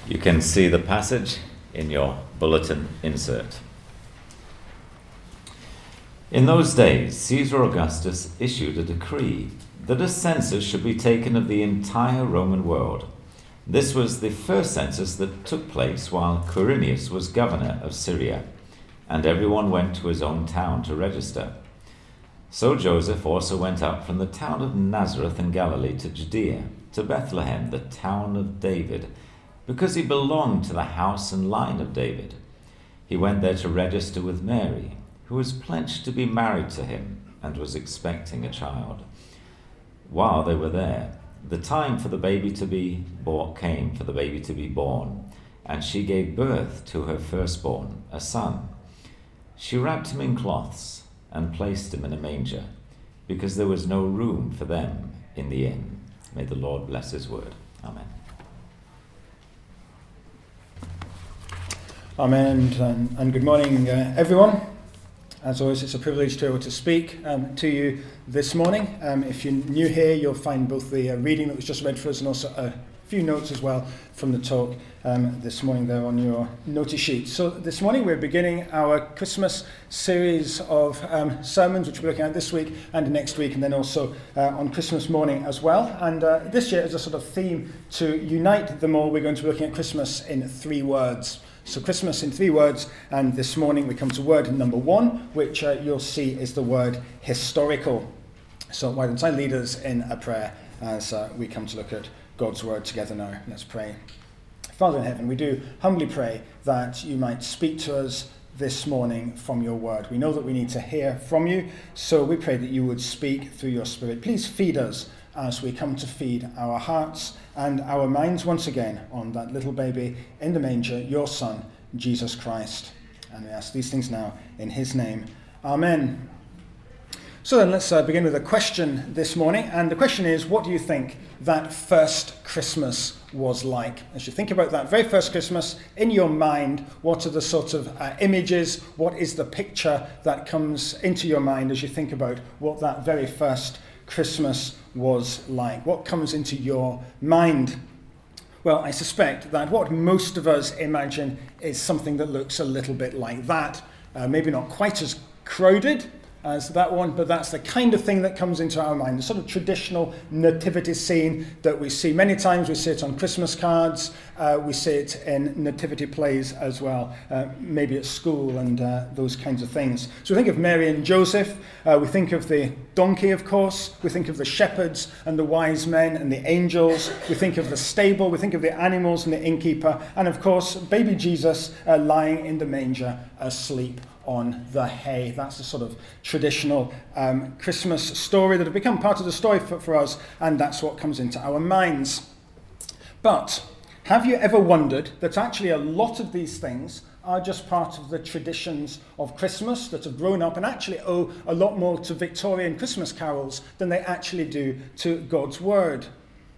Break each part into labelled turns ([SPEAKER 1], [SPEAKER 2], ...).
[SPEAKER 1] You can see the passage in your bulletin insert. In those days, Caesar Augustus issued a decree that a census should be taken of the entire Roman world. This was the first census that took place while Quirinius was governor of Syria, and everyone went to his own town to register. So Joseph also went up from the town of Nazareth in Galilee to Judea, to Bethlehem, the town of David, because he belonged to the house and line of David. He went there to register with Mary, who was pledged to be married to him and was expecting a child. While they were there, the time for the baby to be born, and she gave birth to her firstborn, a son. She wrapped him in cloths and placed him in a manger, because there was no room for them in the inn. May the Lord bless his word. Amen.
[SPEAKER 2] Amen, and good morning, everyone. As always, it's a privilege to be able to speak to you this morning. If you're new here, you'll find both the reading that was just read for us and also a few notes as well from the talk this morning there on your notice sheet. So this morning we're beginning our Christmas series of sermons, which we're looking at this week and next week, and then also on Christmas morning as well. And this year, as a sort of theme to unite them all, we're going to be looking at Christmas in 3 words. So Christmas in 3 words, and this morning we come to word number 1, which you'll see is the word historical. So why don't I lead us in a prayer as we come to look at God's word together now. Let's pray. Father in heaven, we do humbly pray that you might speak to us this morning from your word. We know that we need to hear from you, so we pray that you would speak through your Spirit. Please feed us as we come to feed our hearts and our minds once again on that little baby in the manger, your Son, Jesus Christ. And we ask these things now in his name. Amen. So then let's begin with a question this morning. And the question is, what do you think that first Christmas was like? As you think about that very first Christmas, in your mind, what are the sort of images? What is the picture that comes into your mind as you think about what that very first Christmas was like? What comes into your mind? Well, I suspect that what most of us imagine is something that looks a little bit like that. Maybe not quite as crowded as that one, but that's the kind of thing that comes into our mind. The sort of traditional nativity scene that we see many times. We see it on Christmas cards. We see it in nativity plays as well, maybe at school and those kinds of things. So we think of Mary and Joseph. We think of the donkey, of course. We think of the shepherds and the wise men and the angels. We think of the stable. We think of the animals and the innkeeper. And of course, baby Jesus lying in the manger asleep on the hay. That's the sort of traditional Christmas story that have become part of the story for us, and that's what comes into our minds. But have you ever wondered that actually a lot of these things are just part of the traditions of Christmas that have grown up and actually owe a lot more to Victorian Christmas carols than they actually do to God's word?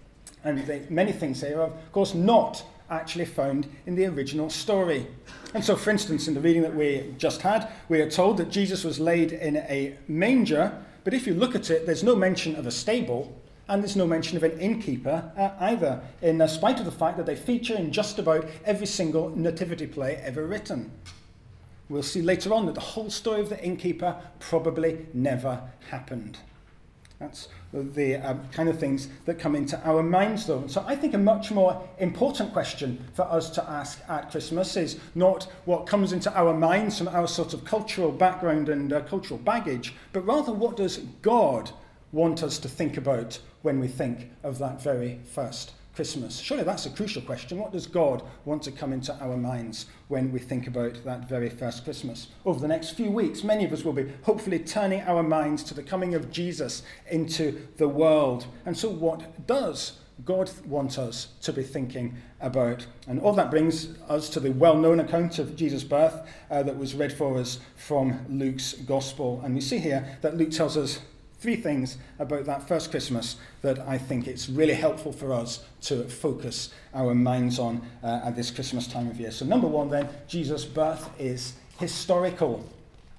[SPEAKER 2] And many things here are, of course, not actually found in the original story. And so, for instance, in the reading that we just had, we are told that Jesus was laid in a manger, but if you look at it, there's no mention of a stable, and there's no mention of an innkeeper either, in spite of the fact that they feature in just about every single nativity play ever written. We'll see later on that the whole story of the innkeeper probably never happened. That's the kind of things that come into our minds, though. So I think a much more important question for us to ask at Christmas is not what comes into our minds from our sort of cultural background and cultural baggage, but rather what does God want us to think about when we think of that very first Christmas? Surely that's a crucial question. What does God want to come into our minds when we think about that very first Christmas? Over the next few weeks, many of us will be hopefully turning our minds to the coming of Jesus into the world. And so what does God want us to be thinking about? And all that brings us to the well-known account of Jesus' birth that was read for us from Luke's Gospel. And we see here that Luke tells us 3 things about that first Christmas that I think it's really helpful for us to focus our minds on at this Christmas time of year. So number 1 then, Jesus' birth is historical.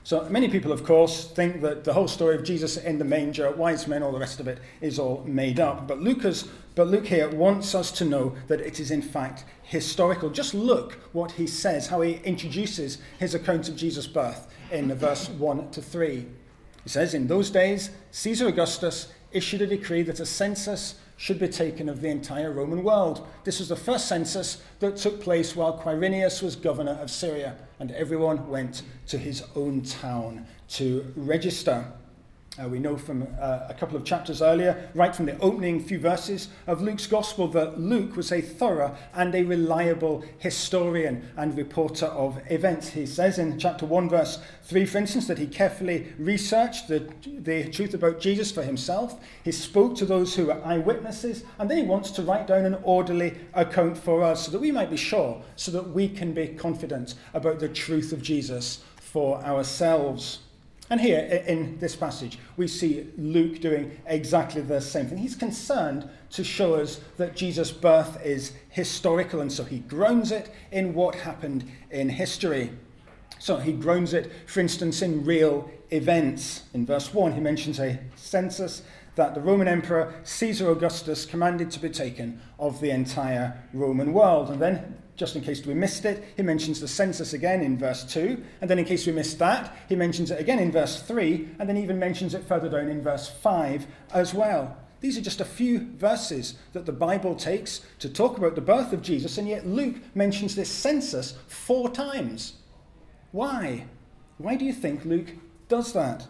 [SPEAKER 2] So many people, of course, think that the whole story of Jesus in the manger, wise men, all the rest of it is all made up. But Luke here wants us to know that it is in fact historical. Just look what he says, how he introduces his account of Jesus' birth in verse 1 to 3. He says, "In those days, Caesar Augustus issued a decree that a census should be taken of the entire Roman world. This was the first census that took place while Quirinius was governor of Syria, and everyone went to his own town to register." We know from a couple of chapters earlier, right from the opening few verses of Luke's Gospel, that Luke was a thorough and a reliable historian and reporter of events. He says in chapter 1, verse 3, for instance, that he carefully researched the truth about Jesus for himself. He spoke to those who were eyewitnesses, and then he wants to write down an orderly account for us so that we might be sure, so that we can be confident about the truth of Jesus for ourselves. And here in this passage, we see Luke doing exactly the same thing. He's concerned to show us that Jesus' birth is historical, and so he grounds it in what happened in history. So he grounds it, for instance, in real events. In verse 1, he mentions a census that the Roman Emperor Caesar Augustus commanded to be taken of the entire Roman world. And then, just in case we missed it, he mentions the census again in verse 2. And then in case we missed that, he mentions it again in verse 3, and then even mentions it further down in verse 5 as well. These are just a few verses that the Bible takes to talk about the birth of Jesus, and yet Luke mentions this census 4 times. Why? Why do you think Luke does that?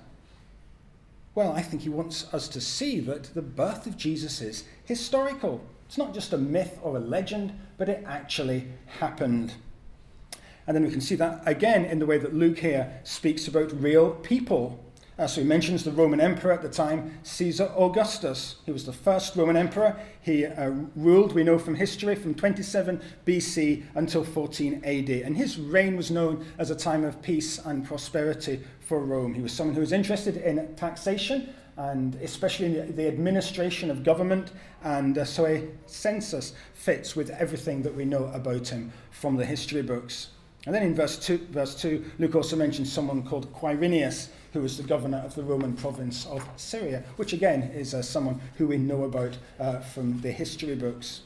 [SPEAKER 2] Well, I think he wants us to see that the birth of Jesus is historical. It's not just a myth or a legend, but it actually happened. And then we can see that again in the way that Luke here speaks about real people. So he mentions the Roman emperor at the time, Caesar Augustus. He was the first Roman emperor. He ruled, we know from history, from 27 BC until 14 AD. And his reign was known as a time of peace and prosperity for Rome. He was someone who was interested in taxation, and especially in the administration of government, and so a census fits with everything that we know about him from the history books. And then in verse 2, Luke also mentions someone called Quirinius, who was the governor of the Roman province of Syria, which again is someone who we know about from the history books.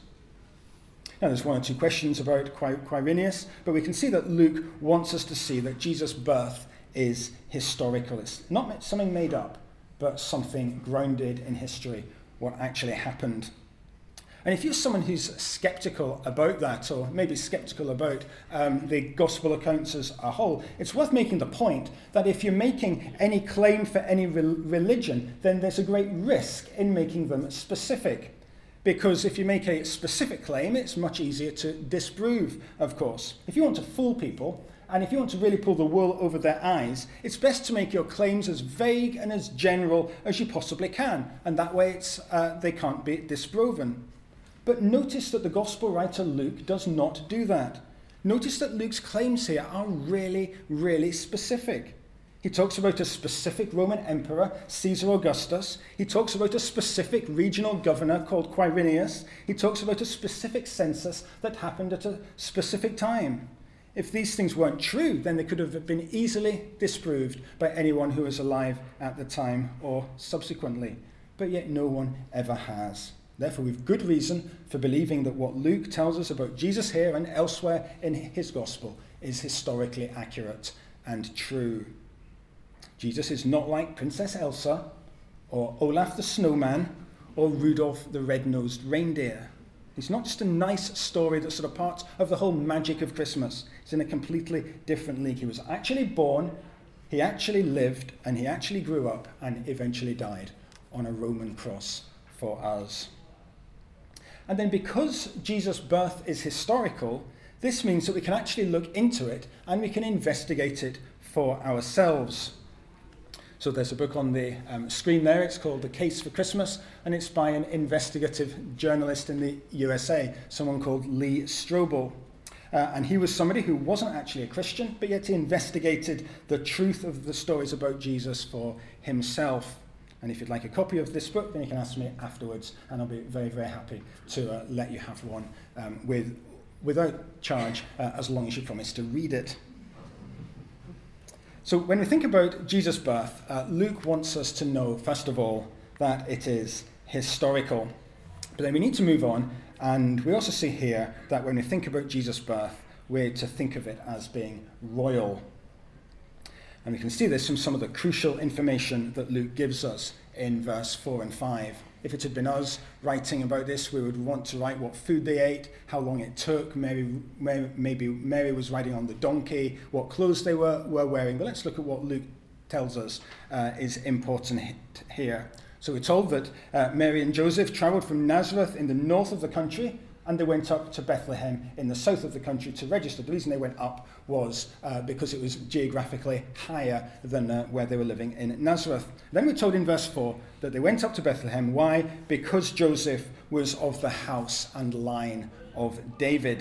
[SPEAKER 2] Now there's 1 or 2 questions about Quirinius, but we can see that Luke wants us to see that Jesus' birth is historical. It's not something made up, but something grounded in history, what actually happened. And if you're someone who's sceptical about that, or maybe sceptical about the gospel accounts as a whole, it's worth making the point that if you're making any claim for any religion, then there's a great risk in making them specific. Because if you make a specific claim, it's much easier to disprove, of course. If you want to fool people, and if you want to really pull the wool over their eyes, it's best to make your claims as vague and as general as you possibly can. And that way they can't be disproven. But notice that the gospel writer Luke does not do that. Notice that Luke's claims here are really, really specific. He talks about a specific Roman emperor, Caesar Augustus. He talks about a specific regional governor called Quirinius. He talks about a specific census that happened at a specific time. If these things weren't true, then they could have been easily disproved by anyone who was alive at the time or subsequently. But yet no one ever has. Therefore, we've good reason for believing that what Luke tells us about Jesus here and elsewhere in his gospel is historically accurate and true. Jesus is not like Princess Elsa, or Olaf the Snowman, or Rudolph the Red-Nosed Reindeer. It's not just a nice story that's sort of part of the whole magic of Christmas. It's in a completely different league. He was actually born, he actually lived, and he actually grew up and eventually died on a Roman cross for us. And then because Jesus' birth is historical, this means that we can actually look into it and we can investigate it for ourselves. So there's a book on the screen there. It's called The Case for Christmas, and it's by an investigative journalist in the USA, someone called Lee Strobel. And he was somebody who wasn't actually a Christian, but yet he investigated the truth of the stories about Jesus for himself. And if you'd like a copy of this book, then you can ask me afterwards, and I'll be very, very happy to let you have one without charge, as long as you promise to read it. So when we think about Jesus' birth, Luke wants us to know, first of all, that it is historical. But then we need to move on, and we also see here that when we think about Jesus' birth, we're to think of it as being royal. And we can see this from some of the crucial information that Luke gives us in verse 4 and 5. If it had been us writing about this, we would want to write what food they ate, how long it took. Maybe Mary was riding on the donkey, what clothes they were wearing. But let's look at what Luke tells us is important here. So we're told that Mary and Joseph travelled from Nazareth in the north of the country, and they went up to Bethlehem in the south of the country to register. The reason they went up was because it was geographically higher than where they were living in Nazareth. Then we're told in verse 4 that they went up to Bethlehem. Why? Because Joseph was of the house and line of David.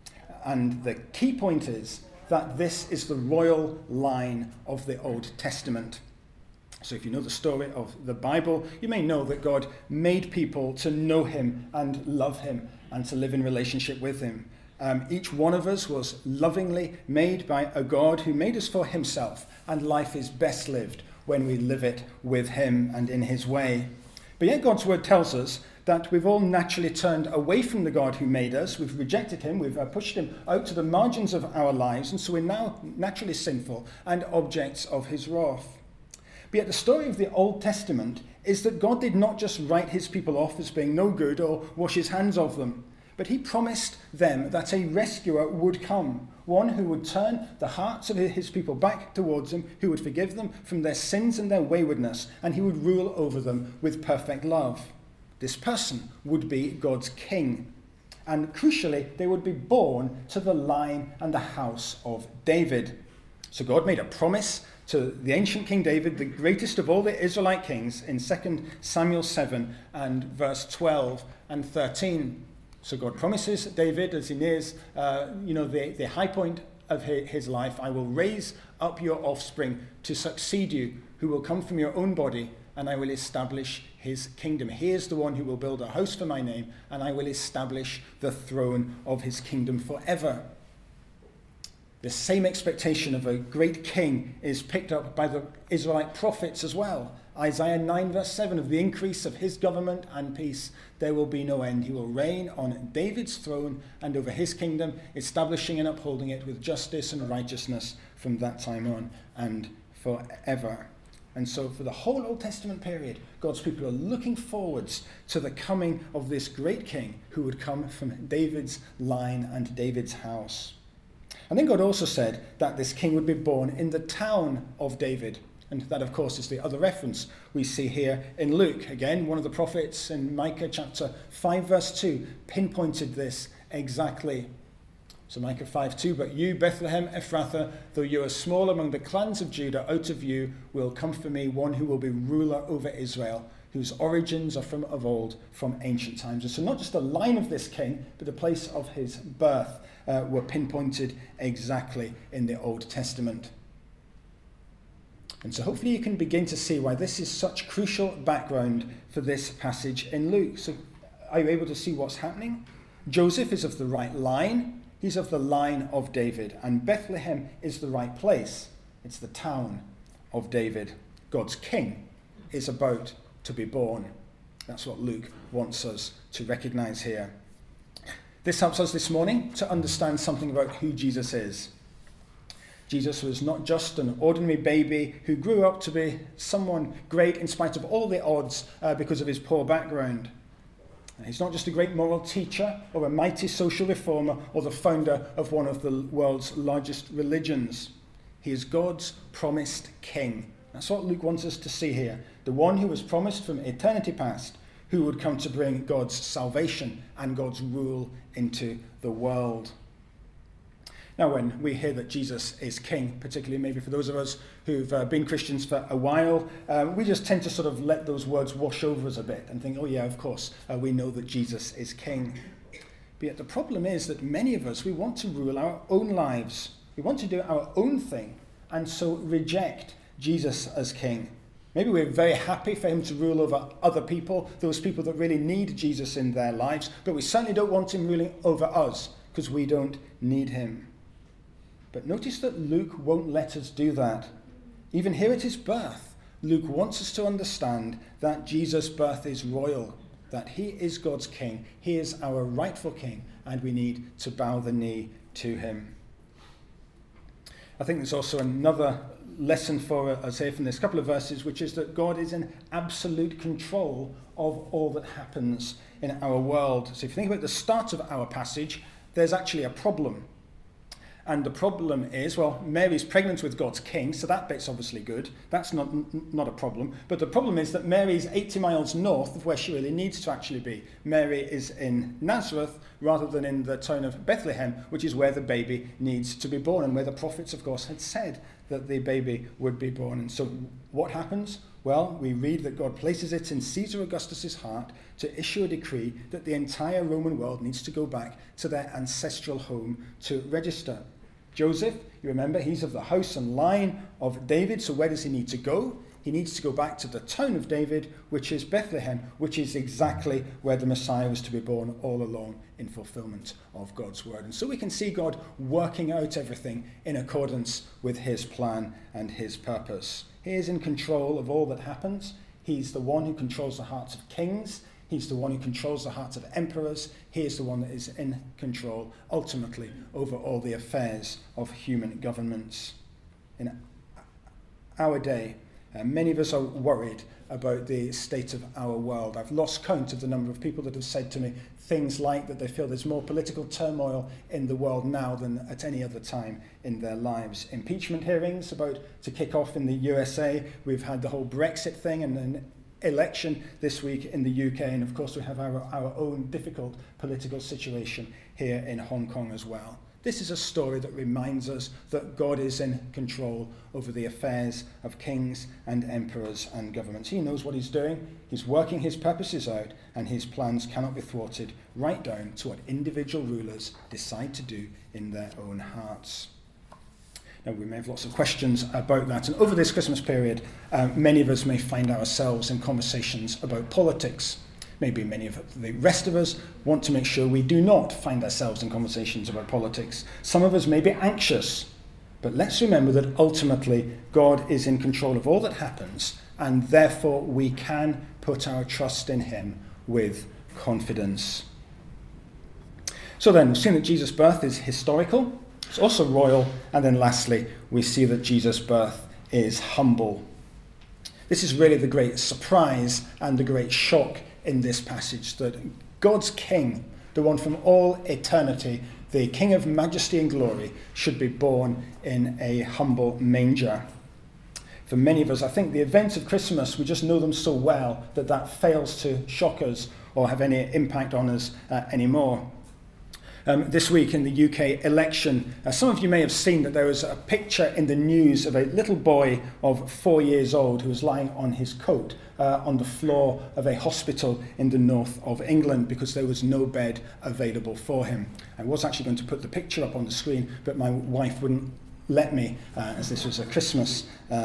[SPEAKER 2] And the key point is that this is the royal line of the Old Testament. So if you know the story of the Bible, you may know that God made people to know him and love him and to live in relationship with him. Each one of us was lovingly made by a God who made us for himself, and life is best lived when we live it with him and in his way. But yet God's word tells us that we've all naturally turned away from the God who made us. We've rejected him, we've pushed him out to the margins of our lives, and so we're now naturally sinful and objects of his wrath. But yet the story of the Old Testament is that God did not just write his people off as being no good or wash his hands of them, but he promised them that a rescuer would come, one who would turn the hearts of his people back towards him, who would forgive them from their sins and their waywardness, and he would rule over them with perfect love. This person would be God's king. And crucially, they would be born to the line and the house of David. So God made a promise to the ancient King David, the greatest of all the Israelite kings, in 2 Samuel 7 and verse 12 and 13. So God promises David, as he nears the high point of his life, I will raise up your offspring to succeed you, who will come from your own body, and I will establish his kingdom. He is the one who will build a house for my name, and I will establish the throne of his kingdom forever. The same expectation of a great king is picked up by the Israelite prophets as well. Isaiah 9 verse 7, of the increase of his government and peace there will be no end. He will reign on David's throne and over his kingdom, establishing and upholding it with justice and righteousness from that time on and forever. And so for the whole Old Testament period, God's people are looking forwards to the coming of this great king who would come from David's line and David's house. And then God also said that this king would be born in the town of David. And that, of course, is the other reference we see here in Luke. Again, one of the prophets in Micah chapter 5, verse 2, pinpointed this exactly. So Micah 5:2, but you, Bethlehem Ephrathah, though you are small among the clans of Judah, out of you will come for me one who will be ruler over Israel, whose origins are from of old, from ancient times. And so not just the line of this king, but the place of his birth were pinpointed exactly in the Old Testament. And so hopefully you can begin to see why this is such crucial background for this passage in Luke. So are you able to see what's happening? Joseph is of the right line. He's of the line of David. And Bethlehem is the right place. It's the town of David. God's king is about to be born. That's what Luke wants us to recognize here. This helps us this morning to understand something about who Jesus is. Jesus was not just an ordinary baby who grew up to be someone great in spite of all the odds because of his poor background. He's not just a great moral teacher or a mighty social reformer or the founder of one of the world's largest religions. He is God's promised king. That's what Luke wants us to see here. The one who was promised from eternity past, who would come to bring God's salvation and God's rule into the world. Now, when we hear that Jesus is king, particularly maybe for those of us who've been Christians for a while, we just tend to sort of let those words wash over us a bit and think, oh yeah, of course, we know that Jesus is king. But yet the problem is that many of us, we want to rule our own lives. We want to do our own thing, and so reject Jesus as king. Maybe we're very happy for him to rule over other people, those people that really need Jesus in their lives, but we certainly don't want him ruling over us because we don't need him. But notice that Luke won't let us do that. Even here at his birth, Luke wants us to understand that Jesus' birth is royal, that he is God's king, he is our rightful king, and we need to bow the knee to him. I think there's also another lesson for us here from this couple of verses, which is that God is in absolute control of all that happens in our world. So if you think about the start of our passage, there's actually a problem. And the problem is, well, Mary's pregnant with God's king, so that bit's obviously good. That's not a problem. But the problem is that Mary's 80 miles north of where she really needs to actually be. Mary is in Nazareth rather than in the town of Bethlehem, which is where the baby needs to be born and where the prophets, of course, had said that the baby would be born. And so what happens? Well, we read that God places it in Caesar Augustus' heart to issue a decree that the entire Roman world needs to go back to their ancestral home to register. Joseph, you remember, he's of the house and line of David, so where does he need to go? He needs to go back to the town of David, which is Bethlehem, which is exactly where the Messiah was to be born all along in fulfillment of God's word. And so we can see God working out everything in accordance with his plan and his purpose. He is in control of all that happens. He's the one who controls the hearts of kings. He's the one who controls the hearts of emperors. He is the one that is in control, ultimately, over all the affairs of human governments. In our day, many of us are worried about the state of our world. I've lost count of the number of people that have said to me things like that they feel there's more political turmoil in the world now than at any other time in their lives. Impeachment hearings about to kick off in the USA. We've had the whole Brexit thing and then election this week in the UK, and of course we have our own difficult political situation here in Hong Kong as well. This is a story that reminds us that God is in control over the affairs of kings and emperors and governments. He knows what he's doing, he's working his purposes out, and his plans cannot be thwarted, right down to what individual rulers decide to do in their own hearts. Now, we may have lots of questions about that. And over this Christmas period, many of us may find ourselves in conversations about politics. Maybe many of the rest of us want to make sure we do not find ourselves in conversations about politics. Some of us may be anxious. But let's remember that ultimately God is in control of all that happens, and therefore we can put our trust in him with confidence. So then, we've seen that Jesus' birth is historical. It's also royal, and then lastly, we see that Jesus' birth is humble. This is really the great surprise and the great shock in this passage, that God's King, the one from all eternity, the King of majesty and glory, should be born in a humble manger. For many of us, I think the events of Christmas, we just know them so well that fails to shock us or have any impact on us anymore. This week in the UK election, some of you may have seen that there was a picture in the news of a little boy of 4 years old who was lying on his coat on the floor of a hospital in the north of England because there was no bed available for him. I was actually going to put the picture up on the screen, but my wife wouldn't let me, as this was a Christmas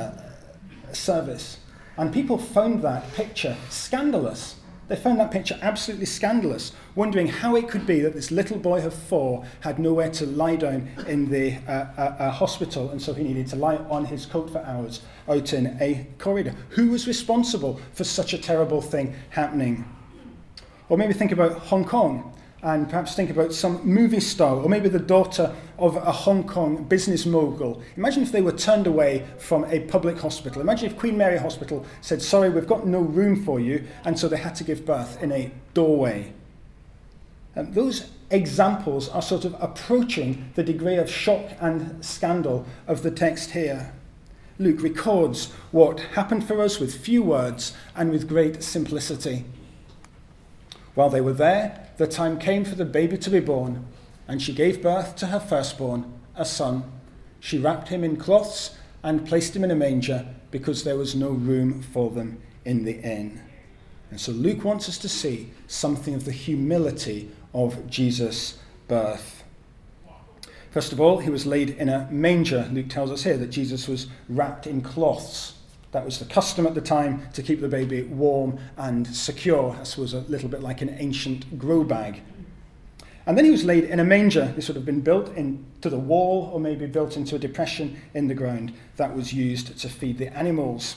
[SPEAKER 2] service. And people found that picture scandalous. They found that picture absolutely scandalous, wondering how it could be that this little boy of 4 had nowhere to lie down in the hospital, and so he needed to lie on his coat for hours out in a corridor. Who was responsible for such a terrible thing happening? Or maybe think about Hong Kong, and perhaps think about some movie star, or maybe the daughter of a Hong Kong business mogul. Imagine if they were turned away from a public hospital. Imagine if Queen Mary Hospital said, sorry, we've got no room for you, and so they had to give birth in a doorway. And those examples are sort of approaching the degree of shock and scandal of the text here. Luke records what happened for us with few words and with great simplicity. While they were there, the time came for the baby to be born, and she gave birth to her firstborn, a son. She wrapped him in cloths and placed him in a manger because there was no room for them in the inn. And so Luke wants us to see something of the humility of Jesus' birth. First of all, he was laid in a manger. Luke tells us here that Jesus was wrapped in cloths. That was the custom at the time to keep the baby warm and secure. This was a little bit like an ancient grow bag. And then he was laid in a manger. This would have been built into the wall or maybe built into a depression in the ground that was used to feed the animals.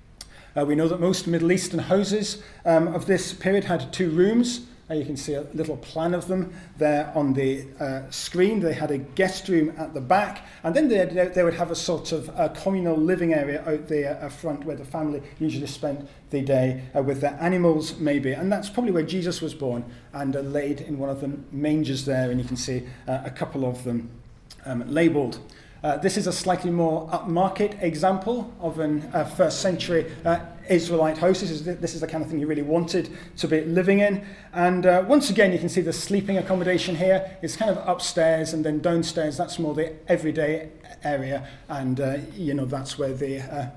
[SPEAKER 2] We know that most Middle Eastern houses of this period had 2 rooms. You can see a little plan of them there on the screen. They had a guest room at the back, and then they would have a sort of communal living area out there front where the family usually spent the day with their animals maybe. And that's probably where Jesus was born and laid in one of the mangers there, and you can see a couple of them labelled. This is a slightly more upmarket example of an first century Israelite house. This is the kind of thing you really wanted to be living in. And once again, you can see the sleeping accommodation here. It's kind of upstairs, and then downstairs, that's more the everyday area. And, that's where the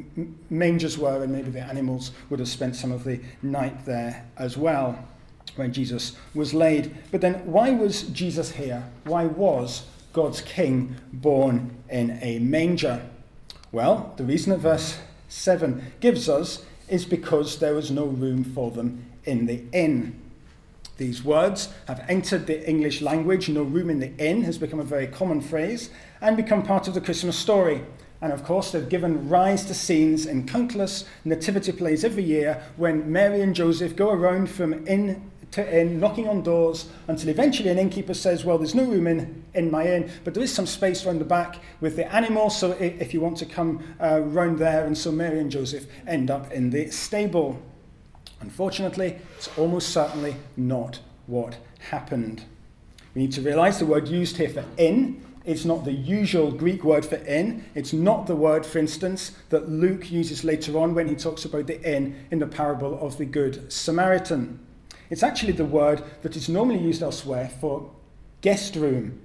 [SPEAKER 2] mangers were, and maybe the animals would have spent some of the night there as well when Jesus was laid. But then why was Jesus here? Why was God's King born in a manger? Well, the reason that verse 7 gives us is because there was no room for them in the inn. These words have entered the English language. No room in the inn has become a very common phrase and become part of the Christmas story. And of course, they've given rise to scenes in countless nativity plays every year when Mary and Joseph go around from inn to inn, knocking on doors, until eventually an innkeeper says, well, there's no room in my inn, but there is some space around the back with the animals, so if you want to come round there. And so Mary and Joseph end up in the stable. Unfortunately, it's almost certainly not what happened. We need to realise the word used here for inn is not the usual Greek word for inn. It's not the word, for instance, that Luke uses later on when he talks about the inn in the parable of the Good Samaritan. It's actually the word that is normally used elsewhere for guest room.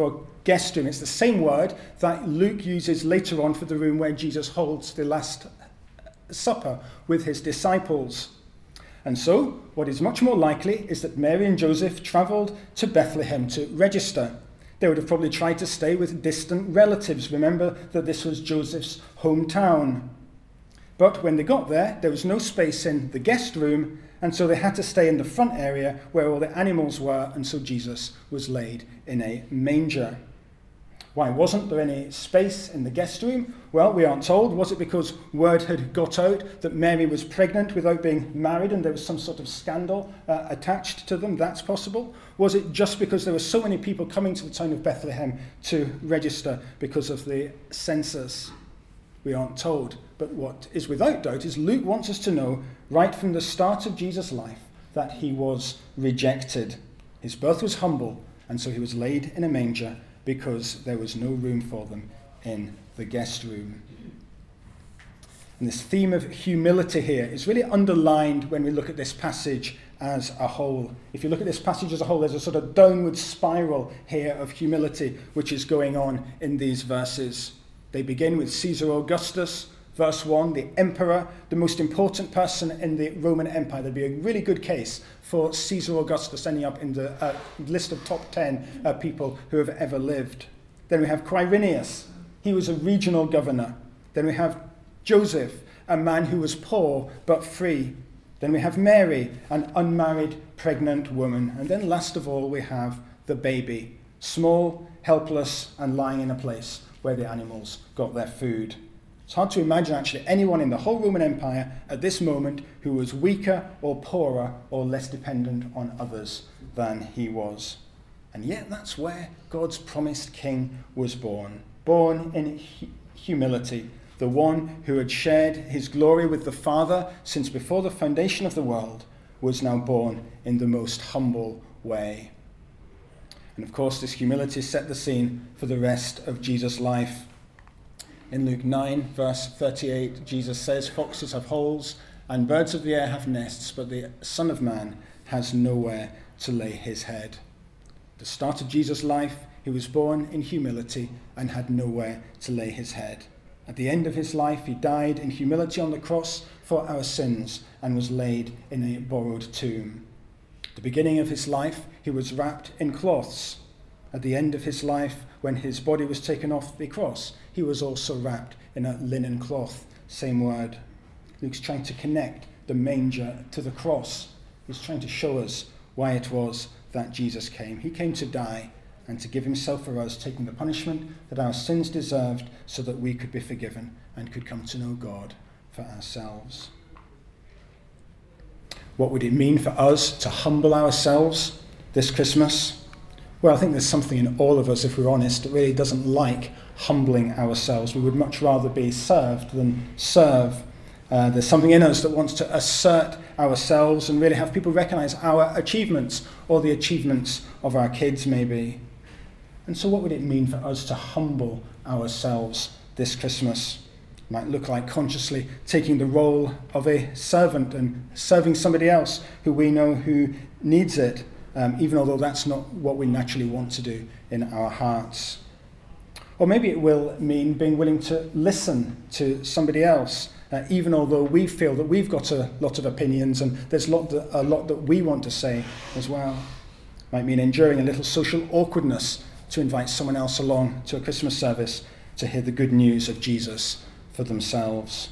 [SPEAKER 2] It's the same word that Luke uses later on for the room where Jesus holds the Last Supper with his disciples. And so, what is much more likely is that Mary and Joseph travelled to Bethlehem to register. They would have probably tried to stay with distant relatives. Remember that this was Joseph's hometown. But when they got there was no space in the guest room, and so they had to stay in the front area where all the animals were, and so Jesus was laid in a manger. Why wasn't there any space in the guest room? Well, we aren't told. Was it because word had got out that Mary was pregnant without being married and there was some sort of scandal attached to them? That's possible. Was it just because there were so many people coming to the town of Bethlehem to register because of the census? We aren't told. But what is without doubt is Luke wants us to know right from the start of Jesus' life that he was rejected. His birth was humble, and so he was laid in a manger because there was no room for them in the guest room. And this theme of humility here is really underlined when we look at this passage as a whole. If you look at this passage as a whole, there's a sort of downward spiral here of humility which is going on in these verses. They begin with Caesar Augustus, verse 1, the emperor, the most important person in the Roman Empire. There'd be a really good case for Caesar Augustus ending up in the list of top 10 people who have ever lived. Then we have Quirinius. He was a regional governor. Then we have Joseph, a man who was poor but free. Then we have Mary, an unmarried pregnant woman. And then last of all, we have the baby, small, helpless, and lying in a place where the animals got their food. It's hard to imagine actually anyone in the whole Roman Empire at this moment who was weaker or poorer or less dependent on others than he was. And yet that's where God's promised king was born in humility, the one who had shared his glory with the Father since before the foundation of the world was now born in the most humble way. And of course, this humility set the scene for the rest of Jesus' life. In Luke 9, verse 38, Jesus says, "Foxes have holes and birds of the air have nests, but the Son of Man has nowhere to lay his head." At the start of Jesus' life, he was born in humility and had nowhere to lay his head. At the end of his life, he died in humility on the cross for our sins and was laid in a borrowed tomb. At the beginning of his life, he was wrapped in cloths. At the end of his life, when his body was taken off the cross, he was also wrapped in a linen cloth. Same word. Luke's trying to connect the manger to the cross. He's trying to show us why it was that Jesus came. He came to die and to give himself for us, taking the punishment that our sins deserved so that we could be forgiven and could come to know God for ourselves. What would it mean for us to humble ourselves this Christmas? Well, I think there's something in all of us, if we're honest, that really doesn't like humbling ourselves. We would much rather be served than serve. There's something in us that wants to assert ourselves and really have people recognize our achievements or the achievements of our kids maybe. And so what would it mean for us to humble ourselves this Christmas? It might look like consciously taking the role of a servant and serving somebody else who we know who needs it, even although that's not what we naturally want to do in our hearts. Or maybe it will mean being willing to listen to somebody else, even although we feel that we've got a lot of opinions and there's a lot that we want to say as well. It might mean enduring a little social awkwardness to invite someone else along to a Christmas service to hear the good news of Jesus for themselves.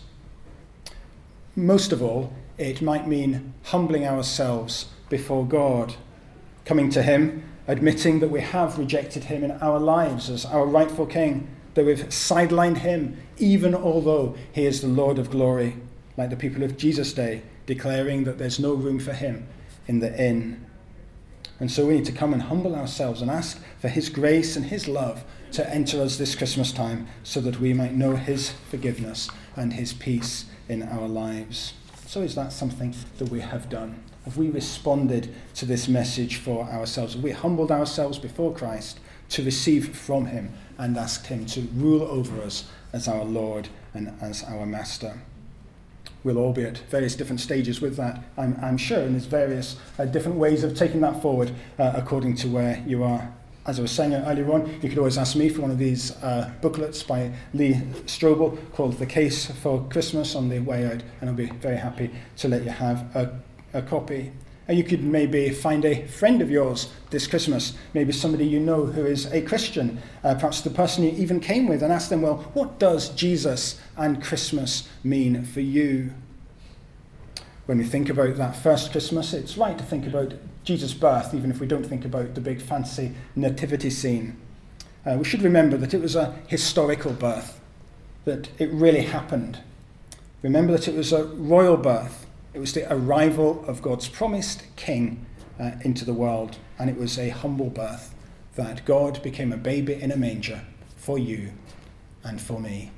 [SPEAKER 2] Most of all, it might mean humbling ourselves before God, coming to him, admitting that we have rejected him in our lives as our rightful king, that we've sidelined him, even although he is the Lord of glory, like the people of Jesus' day, declaring that there's no room for him in the inn. And so we need to come and humble ourselves and ask for his grace and his love to enter us this Christmas time so that we might know his forgiveness and his peace in our lives. So is that something that we have done? Have we responded to this message for ourselves? Have we humbled ourselves before Christ to receive from him and asked him to rule over us as our Lord and as our Master? We'll all be at various different stages with that, I'm sure, and there's various different ways of taking that forward according to where you are. As I was saying earlier on, you could always ask me for one of these booklets by Lee Strobel called The Case for Christmas on the way out, and I'll be very happy to let you have a copy. You could maybe find a friend of yours this Christmas, maybe somebody you know who is a Christian, perhaps the person you even came with, and ask them, well, what does Jesus and Christmas mean for you? When we think about that first Christmas, it's right to think about Jesus' birth, even if we don't think about the big fancy nativity scene. We should remember that it was a historical birth, that it really happened. Remember that it was a royal birth. It was the arrival of God's promised king into the world, and it was a humble birth, that God became a baby in a manger for you and for me.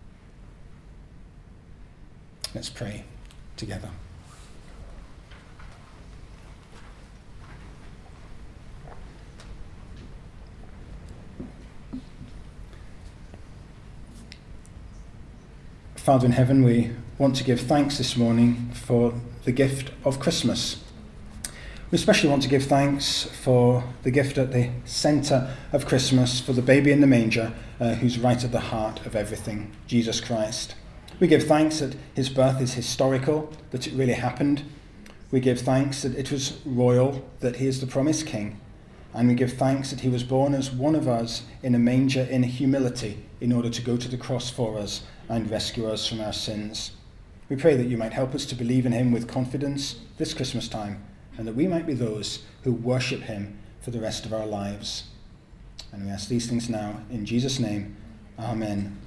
[SPEAKER 2] Let's pray together. Father in heaven, we want to give thanks this morning for the gift of Christmas. We especially want to give thanks for the gift at the centre of Christmas, for the baby in the manger, who's right at the heart of everything, Jesus Christ. We give thanks that his birth is historical, that it really happened. We give thanks that it was royal, that he is the promised king. And we give thanks that he was born as one of us in a manger in humility in order to go to the cross for us and rescue us from our sins. We pray that you might help us to believe in him with confidence this Christmas time, and that we might be those who worship him for the rest of our lives. And we ask these things now in Jesus' name. Amen.